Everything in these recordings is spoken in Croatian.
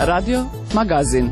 Radio Magazin.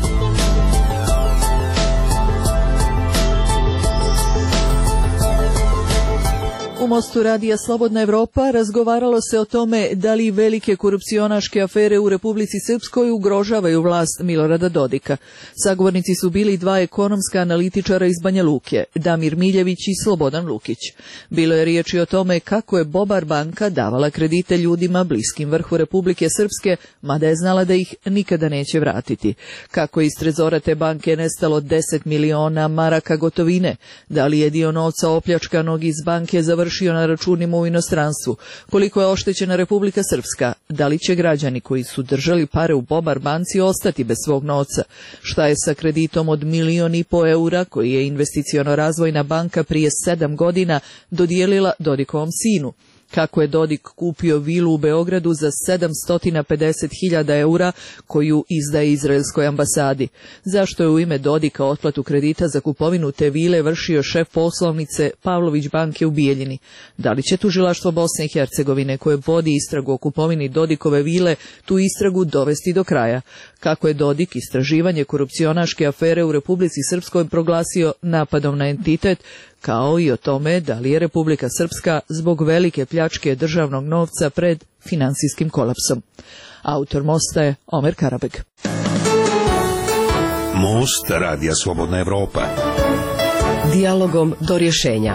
U Mostu radija Slobodna Evropa razgovaralo se o tome da li velike korupcionaške afere u Republici Srpskoj ugrožavaju vlast Milorada Dodika. Sagovornici su bili dva ekonomska analitičara iz Banja Luke, Damir Miljević i Slobodan Lukić. Bilo je riječi o tome kako je Bobar banka davala kredite ljudima bliskim vrhu Republike Srpske, mada je znala da ih nikada neće vratiti. Kako je iz trezora te banke nestalo 10 miliona maraka gotovine, da li je dio novca opljačkanog iz banke završio na računima u inostranstvu, koliko je oštećena Republika Srpska, da li će građani koji su držali pare u Bobar banci ostati bez svog novca, šta je sa kreditom od 1,5 miliona eura koji je Investiciono-razvojna banka prije 7 godina dodijelila Dodikovom sinu, kako je Dodik kupio vilu u Beogradu za 750.000 eura koju izdaje Izraelskoj ambasadi. Zašto je u ime Dodika otplatu kredita za kupovinu te vile vršio šef poslovnice Pavlović banke u Bijeljini? Da li će tužilaštvo Bosne i Hercegovine koje vodi istragu o kupovini Dodikove vile tu istragu dovesti do kraja? Kako je Dodik istraživanje korupcionaške afere u Republici Srpskoj proglasio napadom na entitet, kao i o tome da li je Republika Srpska zbog velike pljačke državnog novca pred financijskim kolapsom. Autor Mosta je Omer Karabeg. Most radija Slobodna Evropa. Dijalogom do rješenja.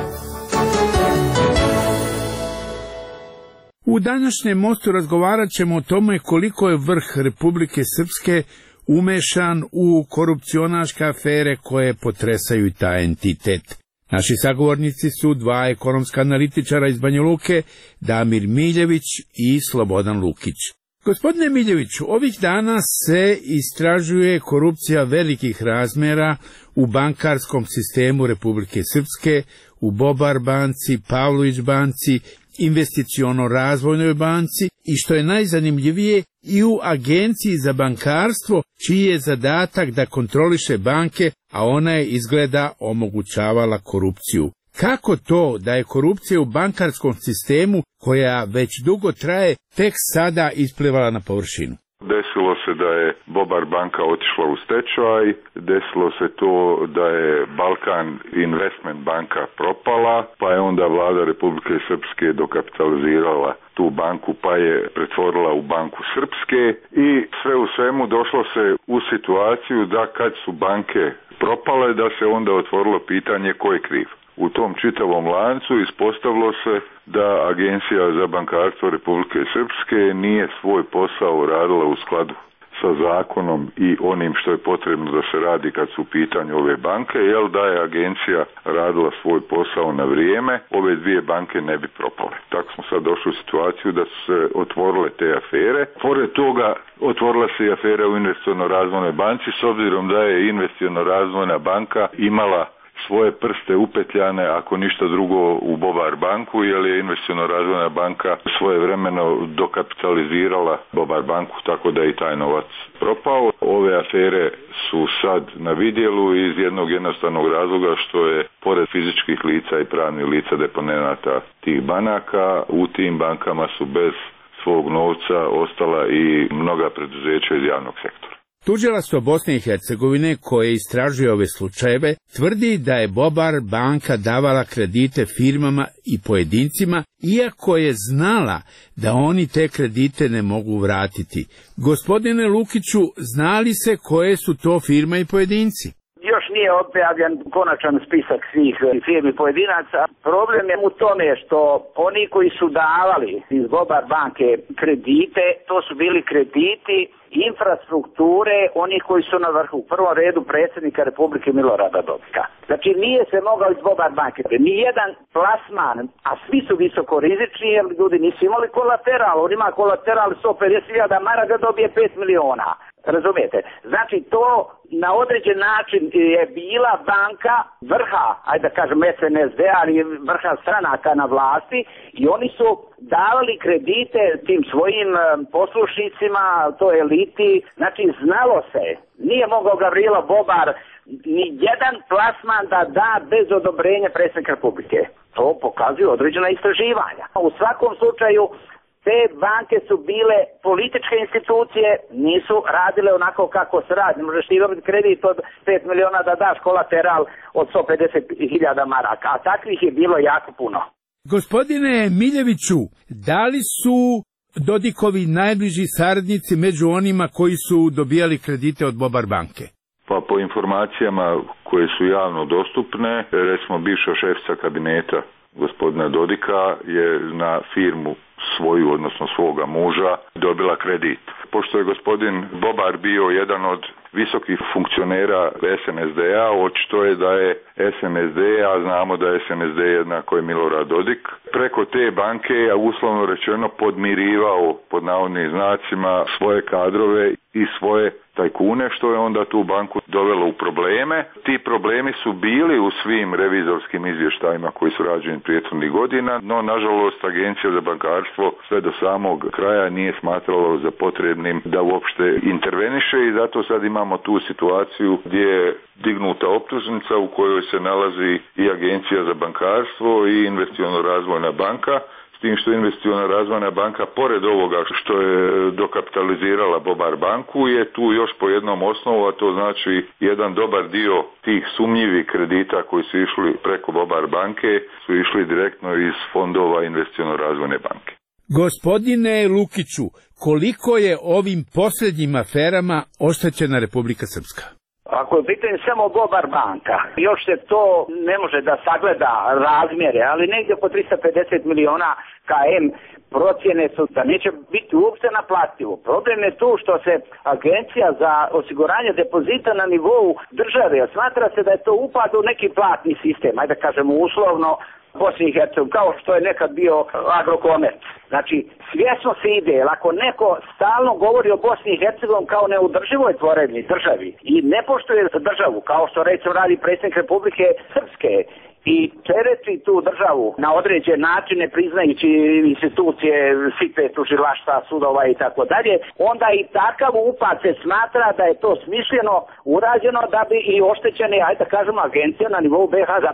U današnjem Mostu razgovarat ćemo o tome koliko je vrh Republike Srpske umešan u korupcionaške afere koje potresaju taj entitet. Naši sagovornici su dva ekonomska analitičara iz Banja Luke, Damir Miljević i Slobodan Lukić. Gospodine Miljeviću, ovih dana se istražuje korupcija velikih razmjera u bankarskom sistemu Republike Srpske, u Bobar banci, Pavlović banci, Investiciono-razvojnoj banci i što je najzanimljivije i u Agenciji za bankarstvo, čiji je zadatak da kontroliše banke, a ona je izgleda omogućavala korupciju. Kako to da je korupcija u bankarskom sistemu, koja već dugo traje, tek sada isplivala na površinu? Desilo se da je Bobar banka otišla u stečaj, desilo se to da je Balkan Investment banka propala, pa je onda vlada Republike Srpske dokapitalizirala tu banku pa je pretvorila u Banku Srpske i sve u svemu došlo se u situaciju da kad su banke propale da se onda otvorilo pitanje ko je kriv. U tom čitavom lancu ispostavilo se da Agencija za bankarstvo Republike Srpske nije svoj posao radila u skladu sa zakonom i onim što je potrebno da se radi kad su u pitanju ove banke, jer da je agencija radila svoj posao na vrijeme, ove dvije banke ne bi propale. Tako smo sad došli u situaciju da su se otvorile te afere. Pored toga otvorila se i afera u Investiciono-razvojnoj banci, s obzirom da je Investiciono-razvojna banka imala svoje prste upetljane, ako ništa drugo, u Bobar banku, jer je Investiciono-razvojna banka svojevremeno dokapitalizirala Bobar banku, tako da je i taj novac propao. Ove afere su sad na vidjelu iz jednog jednostavnog razloga što je, pored fizičkih lica i pravnih lica deponenata tih banaka, u tim bankama su bez svog novca ostala i mnoga preduzeća iz javnog sektora. Tužilaštvo Bosne i Hercegovine, koje istražuje ove slučajeve, tvrdi da je Bobar banka davala kredite firmama i pojedincima, iako je znala da oni te kredite ne mogu vratiti. Gospodine Lukiću, znali se koje su to firme i pojedinci? Još nije objavljen konačan spisak svih firmi pojedinaca. Problem je u tome što oni koji su davali iz Bobar banke kredite, to su bili krediti infrastrukture onih koji su na vrhu. U prvom redu predsjednika Republike Milorada Dodika. Znači nije se mogao iz Bobar banke. Nijedan plasman, a svi su visoko rizični jer ljudi nisu imali kolateral. On ima kolateral 150.000 maraka da dobije 5 miliona. Razumijete? Znači to na određen način je bila banka vrha, ajde da kažem SNSD, ali vrha stranaka na vlasti i oni su davali kredite tim svojim poslušnicima, to eliti, znači znalo se, nije mogao Gavrilo Bobar ni jedan plasman da bez odobrenja predsjednika Republike. To pokazuju određena istraživanja. U svakom slučaju Te banke su bile političke institucije, nisu radile onako kako se radi. Možeš ti dobiti kredit od 5 miliona da daš kolateral od 150.000 maraka, a takvih je bilo jako puno. Gospodine Miljeviću, da li su Dodikovi najbliži saradnici među onima koji su dobijali kredite od Bobar banke? Pa po informacijama koje su javno dostupne, recimo bivša šefica kabineta gospodina Dodika je na firmu svoju, odnosno svoga muža, dobila kredit. Pošto je gospodin Bobar bio jedan od visokih funkcionera SNSD-a, očito je da je SNSD, a znamo da je SNSD jednako je Milorad Dodik, preko te banke je uslovno rečeno podmirivao pod navodnim znacima svoje kadrove i svoje tajkune, što je onda tu banku dovelo u probleme. Ti problemi su bili u svim revizorskim izvještajima koji su rađeni prethodnih godina, no nažalost Agencija za bankarstvo sve do samog kraja nije smatralo za potrebnim da uopšte interveniše i zato sad imamo tu situaciju gdje je dignuta optužnica u kojoj se nalazi i Agencija za bankarstvo i Investiciono-razvojna banka, s tim što Investiciona razvojna banka, pored ovoga što je dokapitalizirala Bobar banku, je tu još po jednom osnovu, a to znači jedan dobar dio tih sumnjivih kredita koji su išli preko Bobar banke su išli direktno iz fondova Investiciona razvojne banke. Gospodine Lukiću, koliko je ovim posljednjim aferama oštećena Republika Srpska? Ako je pitanje samo Bobar banka, još se to ne može da sagleda razmjere, ali negdje po 350 miliona KM procjene su da neće biti uopšte naplativo. Problem je tu što se Agencija za osiguranje depozita na nivou države, smatra se da je to upad u neki platni sistem, ajde da kažemo uslovno, Bosni i Hercegovini, kao što je nekad bio Agrokomerc. Znači, svjesno se ide, jer ako neko stalno govori o Bosni i Hercegovini kao neudrživoj tvorevini državi i ne poštuje državu, kao što recimo radi predsjednik Republike Srpske, i tereti tu državu na određen način ne priznajući institucije, SIPE, tužilaštva, sudova i tako dalje, onda i takav upad se smatra da je to smišljeno urađeno da bi i oštećene, ajde da kažemo, agencija na nivou BiH za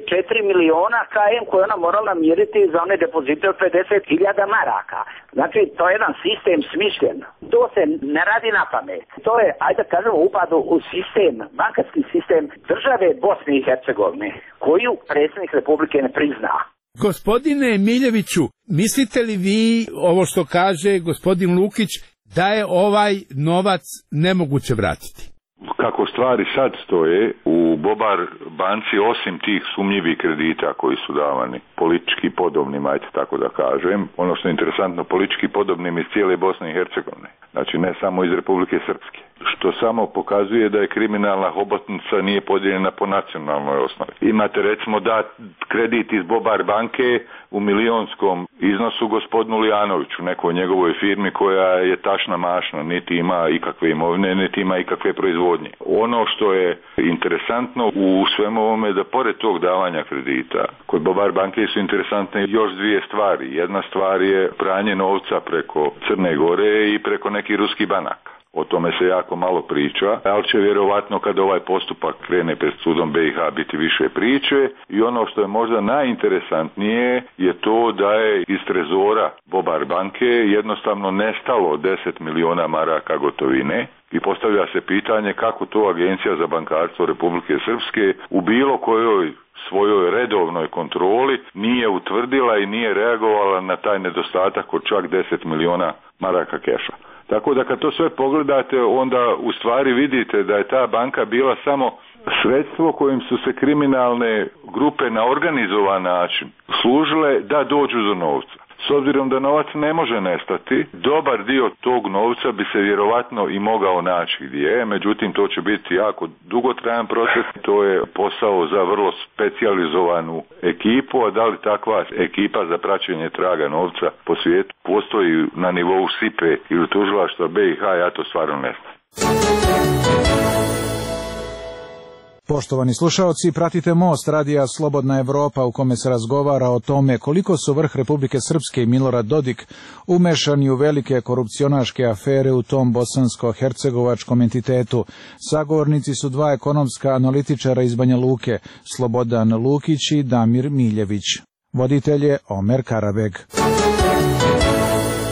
54 miliona KM koje ona morala namiriti za one depozite od 50.000 maraka. Znači, to je jedan sistem smišljen. To se ne radi na pamet. To je, ajde da kažemo, upad u sistem, bankarski sistem države Bosne i Hercegovine, koju predsjednik Republike ne prizna. Gospodine Miljeviću, mislite li vi, ovo što kaže gospodin Lukić, da je ovaj novac nemoguće vratiti? Kako stvari sad stoje, u Bobar banci, osim tih sumnjivih kredita koji su davani politički podobnim, ajde tako da kažem, ono što je interesantno, politički podobnim iz cijele Bosne i Hercegovine, znači ne samo iz Republike Srpske, što samo pokazuje da je kriminalna hobotnica nije podijeljena po nacionalnoj osnovi. Imate recimo da kredit iz Bobar banke u milionskom iznosu gospodinu Lijanoviću, nekoj njegovoj firmi koja je tašna mašna, niti ima ikakve imovine, niti ima ikakve proizvodnje. Ono što je interesantno u svemu ovome da pored tog davanja kredita, kod Bobar banke su interesantne još dvije stvari. Jedna stvar je pranje novca preko Crne Gore i preko nekih ruskih banaka. O tome se jako malo priča, ali će vjerovatno kad ovaj postupak krene pred sudom BiH biti više priče i ono što je možda najinteresantnije je to da je iz trezora Bobar banke jednostavno nestalo 10 miliona maraka gotovine i postavlja se pitanje kako to Agencija za bankarstvo Republike Srpske u bilo kojoj svojoj redovnoj kontroli nije utvrdila i nije reagovala na taj nedostatak od čak 10 miliona maraka keša. Tako da kad to sve pogledate, onda u stvari vidite da je ta banka bila samo sredstvo kojim su se kriminalne grupe na organizovan način služile da dođu do novca. S obzirom da novac ne može nestati, dobar dio tog novca bi se vjerovatno i mogao naći gdje je, međutim to će biti jako dugotrajan proces, to je posao za vrlo specijalizovanu ekipu, a da li takva ekipa za praćenje traga novca po svijetu postoji na nivou SIPE ili tužilaštva BiH, ja to stvarno ne znam. Poštovani slušaoci, pratite Most radija Slobodna Evropa u kome se razgovara o tome koliko su vrh Republike Srpske i Milorad Dodik umešani u velike korupcionaške afere u tom bosansko-hercegovačkom entitetu. Sagovornici su dva ekonomska analitičara iz Banja Luke, Slobodan Lukić i Damir Miljević. Voditelj je Omer Karabeg.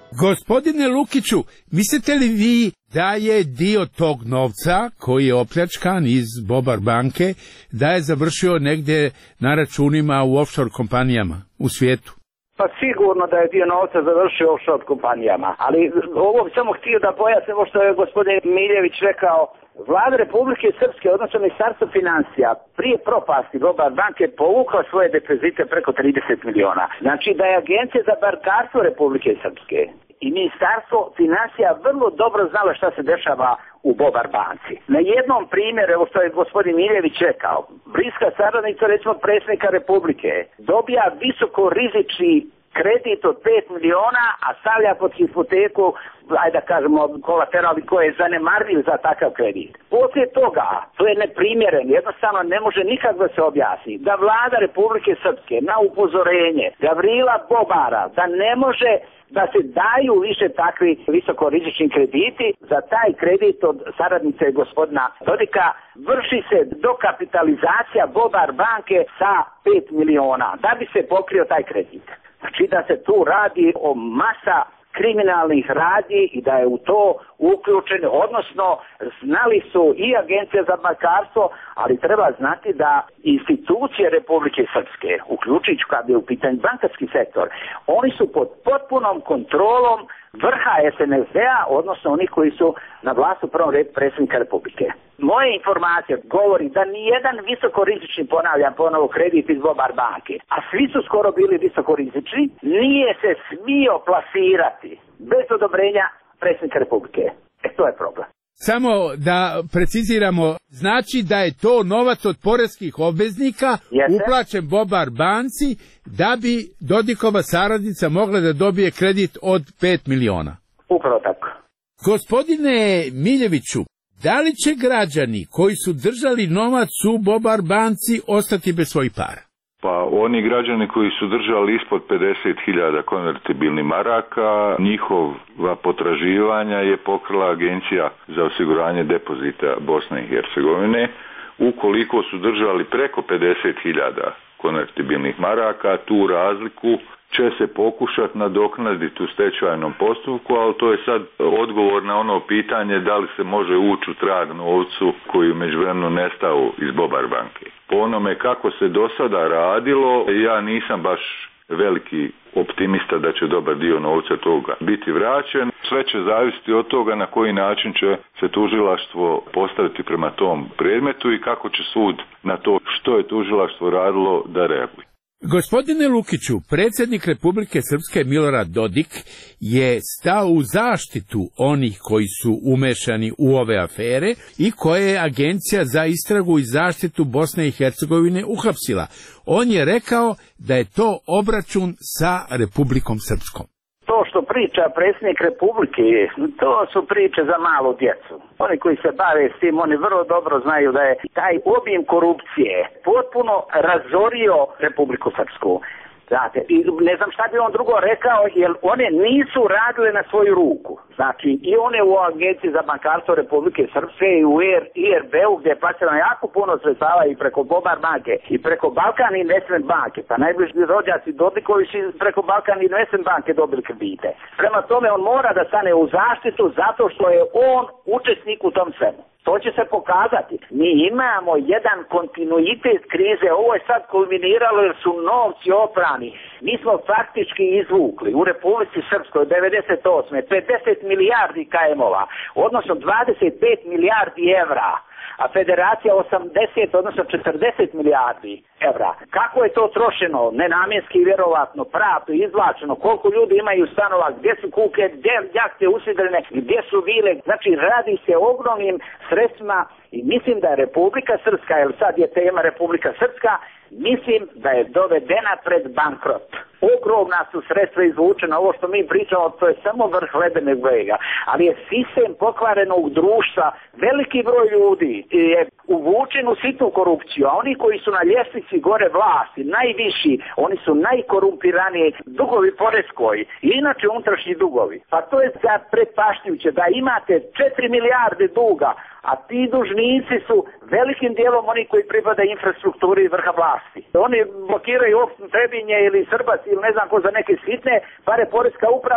Gospodine Lukiću, mislite li vi da je dio tog novca koji je opljačkan iz Bobar banke, da je završio negdje na računima u offshore kompanijama u svijetu? Pa sigurno da je dio novca završio u offshore kompanijama, ali ovo bi samo htio da pojasnim ovo što je gospodin Miljević rekao. Vlada Republike Srpske, odnosno Ministarstvo financija, prije propasti Bobar banke povukla svoje depozite preko 30 miliona. Znači da je Agencija za bankarstvo Republike Srpske i Ministarstvo financija vrlo dobro znalo šta se dešava u Bobar banci. Na jednom primjeru, evo što je gospodin Miljević rekao, bliska saradnica recimo predsjednika Republike dobija visoko rizični kredit od 5 miliona, a stavlja pod hipoteku, ajde da kažemo, kolateral koji je zanemarljiv za takav kredit. Poslije toga, to je neprimjeren, jednostavno ne može nikak da se objasni, da vlada Republike Srpske na upozorenje Gavrila Bobara da ne može da se daju više takvi visokorizični krediti, za taj kredit od saradnice gospodina Dodika vrši se dokapitalizacija Bobar banke sa 5 miliona, da bi se pokrio taj kredit. Znači da se tu radi o masa kriminalnih radnji i da je u to uključen, odnosno znali su i Agencija za bankarstvo, ali treba znati da institucije Republike Srpske, uključujući kad je u pitanju bankarski sektor, oni su pod potpunom kontrolom vrha SNSD-a, odnosno oni koji su na vlasti u prvom redu predsjednika Republike. Moje informacije govori da nijedan visokorizični, ponavljam ponovo, kredit iz Bobar banke, a svi su skoro bili visokorizični, nije se smio plasirati bez odobrenja predsjednika Republike. To je problem. Samo da preciziramo, znači da je to novac od poreskih obveznika uplaćen Bobar banci da bi Dodikova saradnica mogla da dobije kredit od 5 miliona. Upravo tako. Gospodine Miljeviću, da li će građani koji su držali novac u Bobar banci ostati bez svojih para? Pa oni građani koji su držali ispod 50.000 konvertibilnih maraka, njihova potraživanja je pokrila Agencija za osiguranje depozita Bosne i Hercegovine. Ukoliko su držali preko 50.000 konvertibilnih maraka, tu razliku će se pokušati nadoknaditi u stečajnom postupku, ali to je sad odgovor na ono pitanje da li se može ući u trag novcu koji u međuvremenu nestao iz Bobar banke. Po onome kako se do sada radilo, ja nisam baš veliki optimista da će dobar dio novca toga biti vraćen. Sve će zavisiti od toga na koji način će se tužilaštvo postaviti prema tom predmetu i kako će sud na to što je tužilaštvo radilo da reaguje. Gospodine Lukiću, predsjednik Republike Srpske Milorad Dodik je stao u zaštitu onih koji su umešani u ove afere i koje je Agencija za istragu i zaštitu Bosne i Hercegovine uhapsila. On je rekao da je to obračun sa Republikom Srpskom. To što priča predsjednik Republike, to su priče za malu djecu. Oni koji se bave s tim, oni vrlo dobro znaju da je taj obim korupcije potpuno razorio Republiku Srpsku. Znate, i ne znam šta bi on drugo rekao, jer one nisu radile na svoju ruku. Znači, i one u Agenciji za bankarstvo Republike Srpske i u IRB-u gdje je plaćeno jako puno sredstava i preko Bobar banke i preko Balkan Investment banke, pa najbliži rođaci Dodikovi su preko Balkan Investment banke dobili kredite. Prema tome, on mora da stane u zaštitu zato što je on učesnik u tom svemu. To će se pokazati. Mi imamo jedan kontinuitet krize, ovo je sad kulminiralo jer su novci oprani. Mi smo faktički izvukli u Republici Srpskoj 98. 50 milijardi KM-ova, odnosno 25 milijardi evra, a Federacija 80, odnosno 40 milijardi evra. Kako je to trošeno? Nenamjenski, vjerovatno, pravno, izvlačeno, koliko ljudi imaju stanova, gdje su kuke, gdje jahte usidrene, gdje su vile. Znači, radi se o ogromnim sredstvima i mislim da je Republika Srpska, jer sad je tema Republika Srpska, mislim da je dovedena pred bankrot. Ogromna su sredstva izvučena, ovo što mi pričamo, to je samo vrh ledenog brega, ali je sistem pokvarenog društva, veliki broj ljudi je uvučen u sitnu korupciju, a oni koji su na ljestvici gore vlasti, najviši, oni su najkorumpiraniji, dugovi poreskoj i inače unutrašnji dugovi. Pa to je pretpaštljujuće da imate 4 milijarde duga, a ti dužnici su velikim dijelom oni koji pripada infrastrukturi vrha vlasti. Oni blokiraju opštinu Trebinje ili Srbac ili ne znam ko za neke sitne pare poreska uprava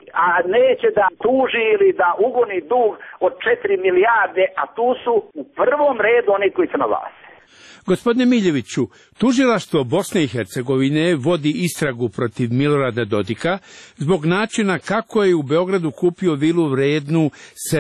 a neće da tuži ili da ugoni dug od 4 milijarde, a tu su u prvom redu oni koji se na vlasti. Gospodine Miljeviću, tužilaštvo Bosne i Hercegovine vodi istragu protiv Milorada Dodika zbog načina kako je u Beogradu kupio vilu vrednu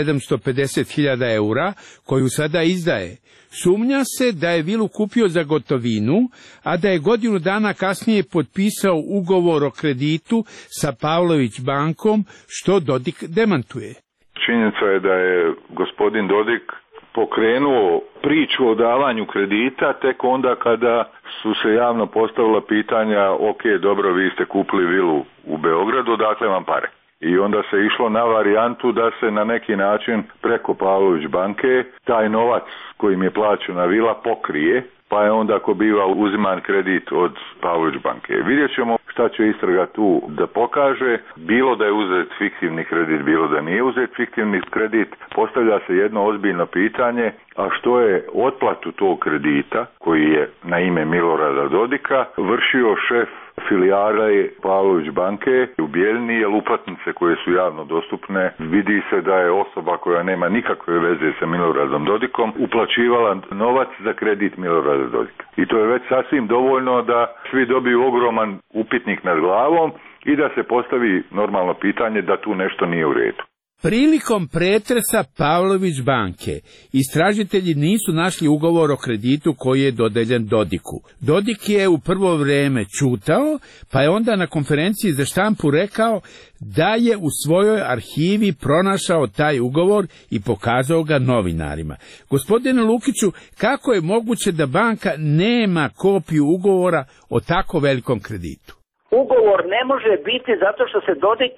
750.000 eura, koju sada izdaje. Sumnja se da je vilu kupio za gotovinu, a da je godinu dana kasnije potpisao ugovor o kreditu sa Pavlović bankom, što Dodik demantuje. Činjenica je da je gospodin Dodik pokrenuo priču o davanju kredita tek onda kada su se javno postavila pitanja, ok, dobro, vi ste kupili vilu u Beogradu, dakle vam pare. I onda se išlo na varijantu da se na neki način preko Pavlović banke taj novac kojim je plaćena vila pokrije, pa je onda ako biva uziman kredit od Pavlović banke. Vidjet ćemo šta će istraga tu da pokaže, bilo da je uzet fiktivni kredit, bilo da nije uzet fiktivni kredit, postavlja se jedno ozbiljno pitanje, a što je otplatu tog kredita, koji je na ime Milorada Dodika, vršio šef filijale Pavlović banke u Bijeljini, jer uplatnice koje su javno dostupne, vidi se da je osoba koja nema nikakve veze sa Miloradom Dodikom uplaćivala novac za kredit Milorada Dodika. I to je već sasvim dovoljno da svi dobiju ogroman upitnik nad glavom i da se postavi normalno pitanje da tu nešto nije u redu. Prilikom pretresa Pavlović banke, istražitelji nisu našli ugovor o kreditu koji je dodeljen Dodiku. Dodik je u prvo vrijeme ćutao, pa je onda na konferenciji za štampu rekao da je u svojoj arhivi pronašao taj ugovor i pokazao ga novinarima. Gospodine Lukiću, kako je moguće da banka nema kopiju ugovora o tako velikom kreditu? Ugovor ne može biti zato što se Dodik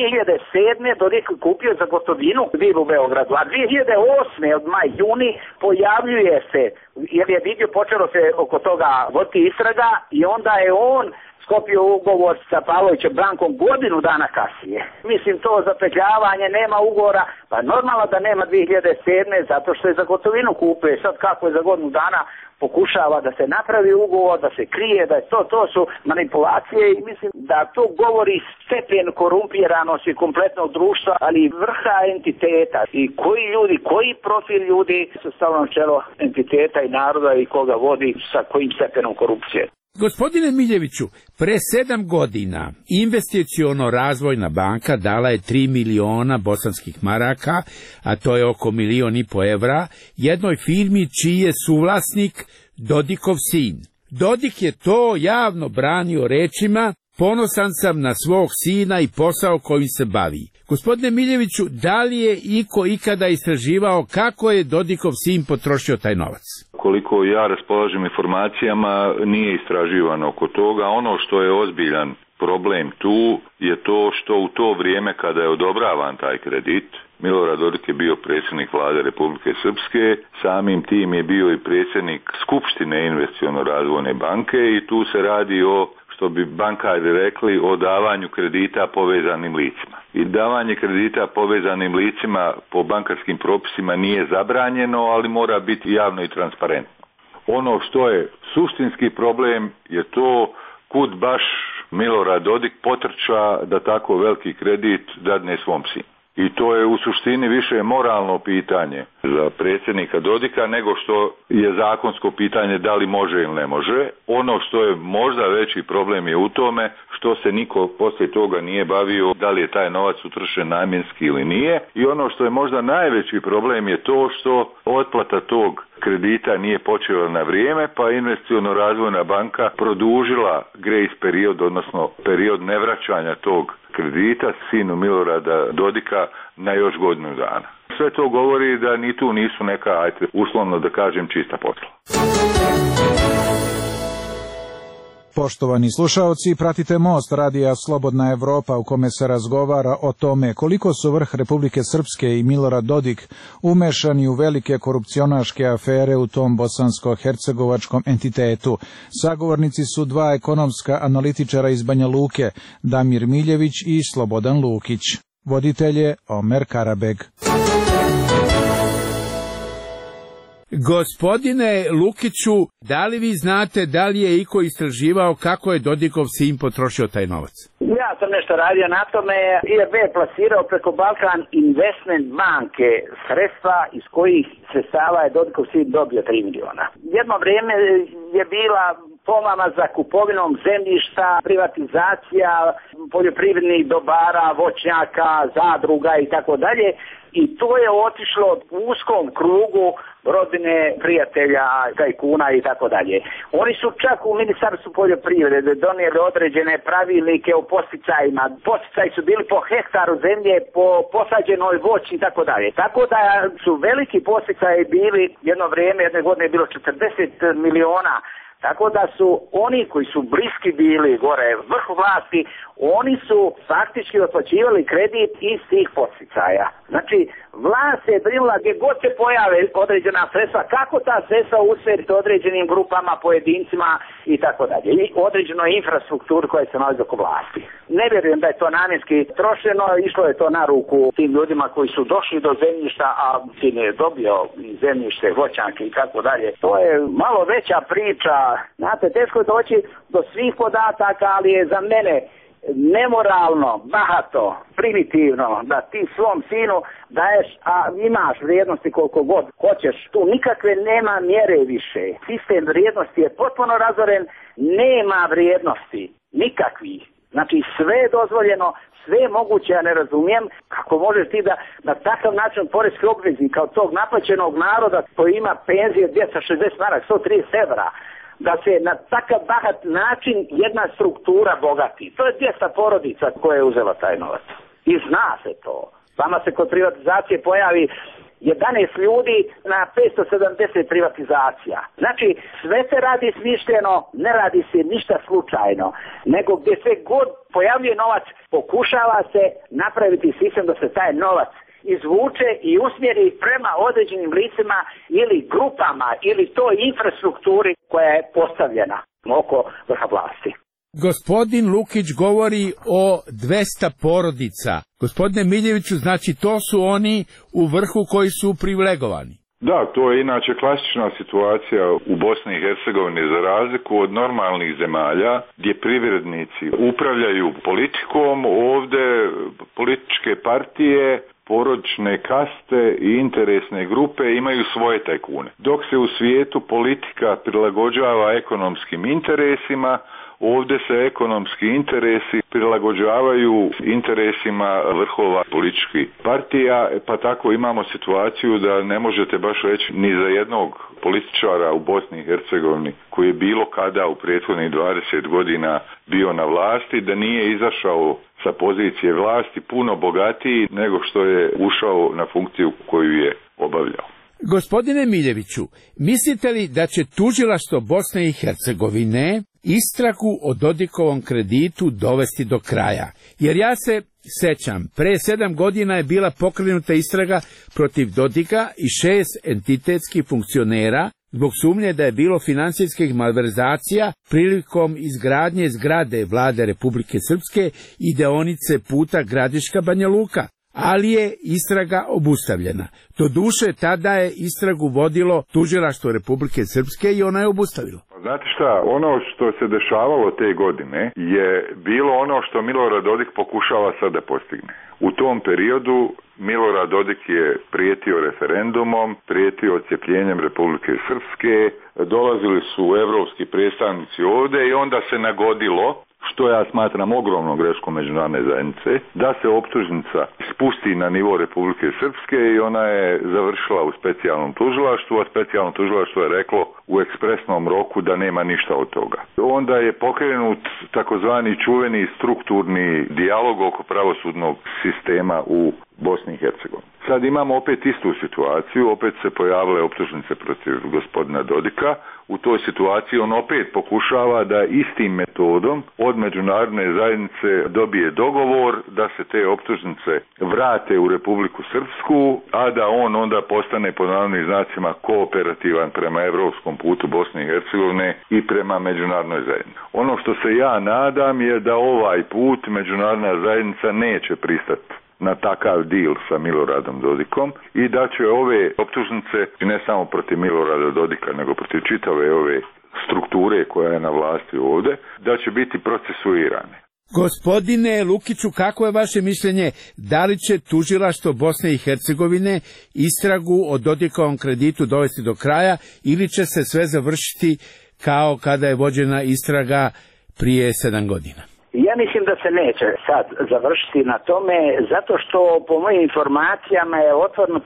2007. Dodik kupio za gotovinu vilu u Beogradu, a 2008. od maj-juni pojavljuje se, jer je vidio, počelo se oko toga voditi istraga i onda je on sklopio ugovor sa Pavlovićem bankom godinu dana kasnije. Mislim, to zapetljavanje, nema ugovora, pa normalno da nema 2007. zato što je za gotovinu kupio. Sad kako je za godinu dana pokušava da se napravi ugovor, da se krije, da je to su manipulacije i mislim da to govori stepen korumpiranosti kompletnog društva, ali i vrha entiteta i koji ljudi, koji profil ljudi su stavno na čelo entiteta i naroda i koga vodi sa kojim stepenom korupcije. Gospodine Miljeviću, pre 7 godina Investiciono-razvojna banka dala je 3 miliona bosanskih maraka, a to je oko 1,5 miliona evra, jednoj firmi čiji je suvlasnik Dodikov sin. Dodik je to javno branio rečima: ponosan sam na svog sina i posao kojim se bavi. Gospodine Miljeviću, da li je iko ikada istraživao kako je Dodikov sin potrošio taj novac? Koliko ja raspolažem informacijama, nije istraživano oko toga. Ono što je ozbiljan problem tu je to što u to vrijeme kada je odobravan taj kredit, Milorad Dodik je bio predsjednik vlade Republike Srpske, samim tim je bio i predsjednik Skupštine Investiciono-razvojne banke i tu se radi o, što bi bankari rekli, o davanju kredita povezanim licima. I davanje kredita povezanim licima po bankarskim propisima nije zabranjeno, ali mora biti javno i transparentno. Ono što je suštinski problem je to kud baš Milorad Dodik potrča da tako veliki kredit dadne svom sinu. I to je u suštini više moralno pitanje za predsjednika Dodika nego što je zakonsko pitanje da li može ili ne može. Ono što je možda veći problem je u tome što se niko poslije toga nije bavio da li je taj novac utrošen namjenski ili nije. I ono što je možda najveći problem je to što otplata tog kredita nije počela na vrijeme, pa Investiciono-razvojna banka produžila grace period, odnosno period nevraćanja tog kredita sinu Milorada Dodika na još godinu dana. Sve to govori da ni tu nisu neka, ajte, uslovno da kažem, čista posla. Poštovani slušaoci, pratite Most radija Slobodna Evropa u kome se razgovara o tome koliko su vrh Republike Srpske i Milorad Dodik umešani u velike korupcionaške afere u tom bosansko-hercegovačkom entitetu. Sagovornici su dva ekonomska analitičara iz Banja Luke, Damir Miljević i Slobodan Lukić. Voditelj je Omer Karabeg. Gospodine Lukiću, da li vi znate da li je iko istraživao kako je Dodikov sin potrošio taj novac? Ja sam nešto radio na tome. IRB je plasirao preko Balkan Investment banke sredstva iz kojih sredstava je Dodikov sin dobio 3 miliona. Jedno vrijeme je bila pomama za kupovinom zemljišta, privatizacija poljoprivrednih dobara, voćnjaka, zadruga i tako dalje. I to je otišlo u uskom krugu rodbine, prijatelja, tajkuna i tako dalje. Oni su čak u Ministarstvu poljoprivrede donijeli određene pravilnike o posticajima. Posticaji su bili po hektaru zemlje, po posađenoj voći i tako dalje. Tako da su veliki posticaji bili jedno vrijeme, jedne godine je bilo 40 miliona. Tako da su oni koji su bliski bili gore vrhu vlasti, oni su faktički otplaćivali kredit iz tih podsticaja. Znači, vlast se brinula gdje god se pojave određena sredstva, kako ta sredstva usmjeriti određenim grupama, pojedincima i tako dalje. I određenoj infrastrukturi koja se nalazi oko vlasti. Ne vjerujem da je to namjenski trošeno, išlo je to na ruku tim ljudima koji su došli do zemljišta, a sin je dobio zemljište, voćanke i tako dalje. To je malo veća priča. Znate, teško je doći do svih podataka, ali je za mene nemoralno, bahato, primitivno da ti svom sinu daješ, a imaš vrijednosti koliko god hoćeš. Tu nikakve nema mjere više. Sistem vrijednosti je potpuno razoren, nema vrijednosti, nikakvih. Znači sve je dozvoljeno, sve je moguće, ja ne razumijem kako možeš ti da na takav način poreski obveznik kao tog naplaćenog naroda koji ima penzije 260 maraka, 130 evra, da se na takav bahat način jedna struktura bogati. To je 200 porodica koja je uzela taj novac. I zna se to. Vama se kod privatizacije pojavi 11 ljudi na 570 privatizacija. Znači, sve se radi smišljeno, ne radi se ništa slučajno, nego gdje se god pojavljuje novac, pokušava se napraviti sistem da se taj novac izvuče i usmjeri prema određenim licima ili grupama ili toj infrastrukturi koja je postavljena oko vrha vlasti. Gospodin Lukić govori o 200 porodica. Gospodine Miljeviću, znači to su oni u vrhu koji su privilegovani. Da, to je inače klasična situacija u Bosni i Hercegovini za razliku od normalnih zemalja gdje privrednici upravljaju politikom, ovdje političke partije, porodične kaste i interesne grupe imaju svoje tajkune. Dok se u svijetu politika prilagođava ekonomskim interesima, ovdje se ekonomski interesi prilagođavaju interesima vrhova političkih partija, pa tako imamo situaciju da ne možete baš reći ni za jednog političara u Bosni i Hercegovini koji je bilo kada u prethodnih 20 godina bio na vlasti, da nije izašao sa pozicije vlasti puno bogatiji nego što je ušao na funkciju koju je obavljao. Gospodine Miljeviću, mislite li da će tužilaštvo Bosne i Hercegovine istragu o Dodikovom kreditu dovesti do kraja? Jer ja se sećam, pre 7 godina je bila pokrenuta istraga protiv Dodika i 6 entitetskih funkcionera zbog sumnje da je bilo finansijskih malverzacija prilikom izgradnje zgrade Vlade Republike Srpske i deonice puta Gradiška-Banja Luka, ali je istraga obustavljena. Doduše, tada je istragu vodilo tužilaštvo Republike Srpske i ona je obustavilo. Znate šta, ono što se dešavalo te godine je bilo ono što Milorad Dodik pokušava sad da postigne. U tom periodu Milorad Dodik je prijetio referendumom, prijetio odcjepljenjem Republike Srpske, dolazili su evropski predstavnici ovdje i onda se nagodilo, što ja smatram ogromnom greškom međunarodne zajednice, da se optužnica spusti na nivo Republike Srpske i ona je završila u specijalnom tužilaštvu, a specijalno tužilaštvo je reklo u ekspresnom roku da nema ništa od toga. Onda je pokrenut takozvani čuveni strukturni dijalog oko pravosudnog sistema u Bosni i Hercegovini. Sad imamo opet istu situaciju, opet se pojavile optužnice protiv gospodina Dodika. U toj situaciji on opet pokušava da istim metodom od međunarodne zajednice dobije dogovor da se te optužnice vrate u Republiku Srpsku, a da on onda postane pod navodnim znacima kooperativan prema evropskom putu Bosne i Hercegovine i prema međunarodnoj zajednici. Ono što se ja nadam je da ovaj put međunarodna zajednica neće pristati na takav deal sa Miloradom Dodikom i da će ove optužnice, ne samo protiv Milorada Dodika, nego protiv čitave ove strukture koja je na vlasti ovdje, da će biti procesuirane. Gospodine Lukiću, kako je vaše mišljenje, da li će tužilaštvo Bosne i Hercegovine istragu o Dodikovom kreditu dovesti do kraja ili će se sve završiti kao kada je vođena istraga prije 7 godina? Ja mislim da se neće sad završiti na tome, zato što po mojim informacijama je otvoreno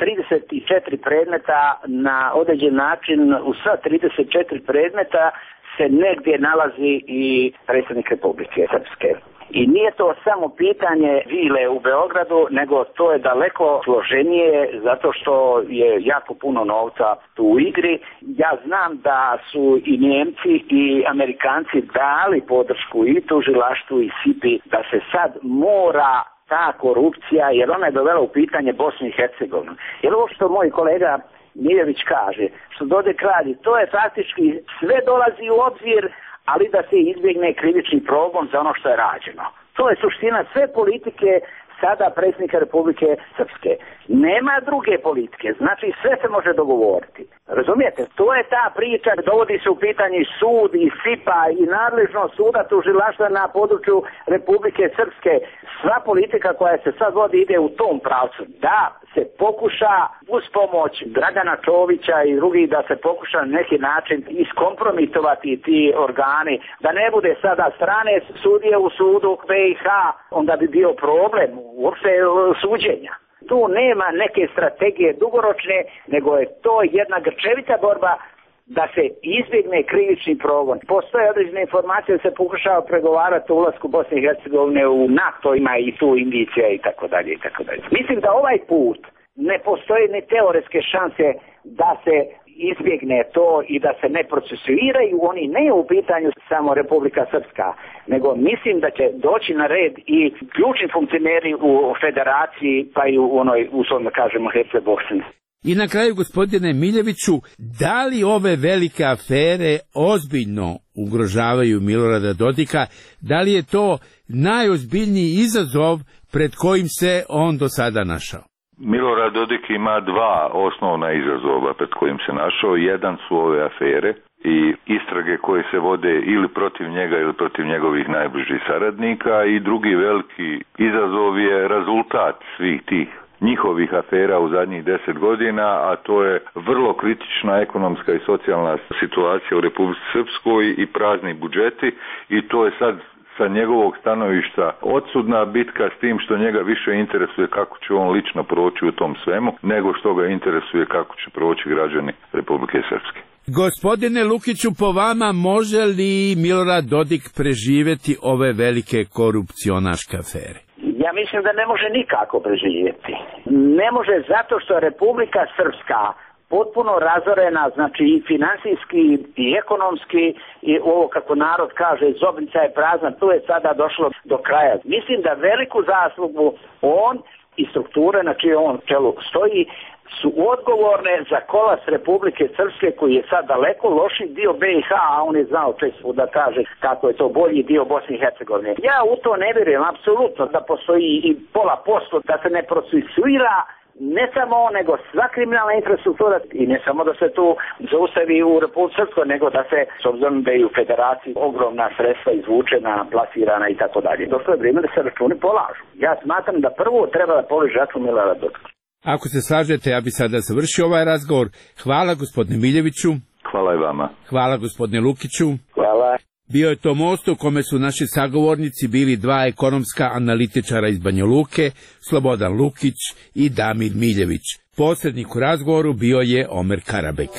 34 predmeta na određen način. U sva 34 predmeta se negdje nalazi i predsjednik Republike Srpske. I nije to samo pitanje vile u Beogradu, nego to je daleko složenije zato što je jako puno novca tu u igri. Ja znam da su i Njemci i Amerikanci dali podršku i tužilaštvu i SIPI da se sad mora ta korupcija, jer ona je dovela u pitanje Bosnu i Hercegovinu. Jer ovo što moj kolega Miljević kaže, što Dodik radi, to je faktički sve dolazi u obzir, ali da se izbjegne krivični progon za ono što je rađeno. To je suština sve politike sada predsjednika Republike Srpske. Nema druge politike, znači sve se može dogovoriti. Razumijete? To je ta priča, dovodi se u pitanje sud i SIPA i nadležnost suda tužilaštva na području Republike Srpske. Sva politika koja se sad vodi ide u tom pravcu, da se pokuša uz pomoć Dragana Čovića i drugih da se pokuša na neki način iskompromitovati ti organi, da ne bude sada strane sudije u sudu BiH, onda bi bio problem uopšte suđenja. Tu nema neke strategije dugoročne, nego je to jedna grčevita borba da se izbjegne krivični progon. Postoje određene informacije da se pokušava pregovarati o ulasku Bosne i Hercegovine u NATO, ima i tu indicija i tako dalje i tako dalje. Mislim da ovaj put ne postoje ni teoretske šanse da se izbjegne to i da se ne procesuiraju, oni ne u pitanju samo Republika Srpska, nego mislim da će doći na red i ključni funkcioneri u federaciji, pa i u onoj, uslovno kažemo, Herceg-Bosni. I na kraju, gospodine Miljeviću, da li ove velike afere ozbiljno ugrožavaju Milorada Dodika? Da li je to najozbiljniji izazov pred kojim se on do sada našao? Milorad Dodik ima dva osnovna izazova pred kojim se našao. Jedan su ove afere i istrage koje se vode ili protiv njega ili protiv njegovih najbližih saradnika, i drugi veliki izazov je rezultat svih tih njihovih afera u zadnjih 10 godina, a to je vrlo kritična ekonomska i socijalna situacija u Republici Srpskoj i prazni budžeti, i to je sad sa njegovog stanovišta odsudna bitka, s tim što njega više interesuje kako će on lično proći u tom svemu, nego što ga interesuje kako će proći građani Republike Srpske. Gospodine Lukiću, po vama može li Milorad Dodik preživjeti ove velike korupcionaške afere? Ja mislim da ne može nikako preživjeti. Ne može zato što je Republika Srpska potpuno razorena, znači i finansijski i ekonomski, i ovo kako narod kaže, zobnica je prazna, tu je sada došlo do kraja. Mislim da veliku zaslugu on i strukture na čije on čelu stoji su odgovorne za kolaps Republike Srpske, koji je sad daleko loši dio BiH, a on je znao često da kaže kako je to bolji dio Bosne i Hercegovine. Ja u to ne vjerujem apsolutno da postoji i 0,5% da se ne procesuira ne samo on, nego sva kriminalna infrastruktura, i ne samo da se tu zaustavi u Republike Srpskoj, nego da se, s obzirom da je u federaciji ogromna sredstva izvučena, plasirana i tako dalje. Došlo je vrijeme da se računi polažu. Ja smatram da prvo treba da položi račun Milorada Dodika. Ako se slažete, ja bi sada završio ovaj razgovor. Hvala gospodine Miljeviću. Hvala i vama. Hvala gospodine Lukiću. Hvala. Bio je to most u kome su naši sagovornici bili dva ekonomska analitičara iz Banja Luke, Slobodan Lukić i Damir Miljević. Posrednik u razgovoru bio je Omer Karabek.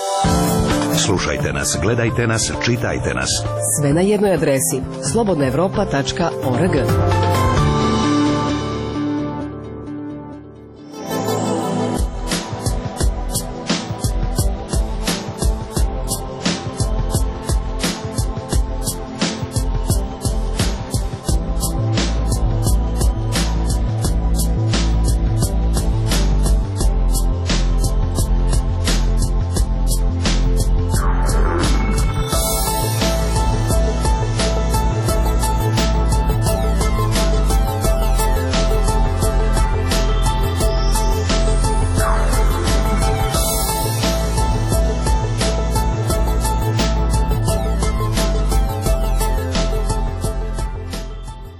Slušajte nas, gledajte nas, čitajte nas. Sve na jednoj adresi slobodnaevropa.org.